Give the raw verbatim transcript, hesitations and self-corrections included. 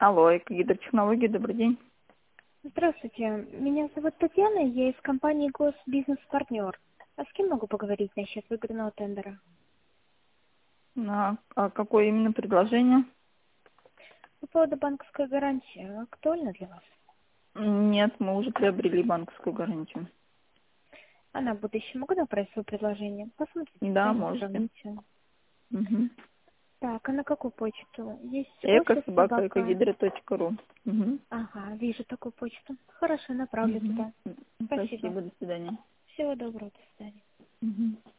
Алло, Экогидротехнологии, добрый день. Здравствуйте, меня зовут Татьяна, я из компании Госбизнес-партнер. А с кем могу поговорить насчет выгодного тендера? А, а какое именно предложение? По поводу банковской гарантии, актуально для вас? Нет, мы уже приобрели банковскую гарантию. А на будущее могу направить свое предложение? Посмотрите Да, цены, можете. сравните. Угу. Так, а на какую почту? Есть Эко офис собака собака. экогидро точка ру. Угу. Ага, вижу такую почту. Хорошо, направлю Угу. туда. Спасибо. Спасибо, до свидания. Всего доброго, до свидания. Угу.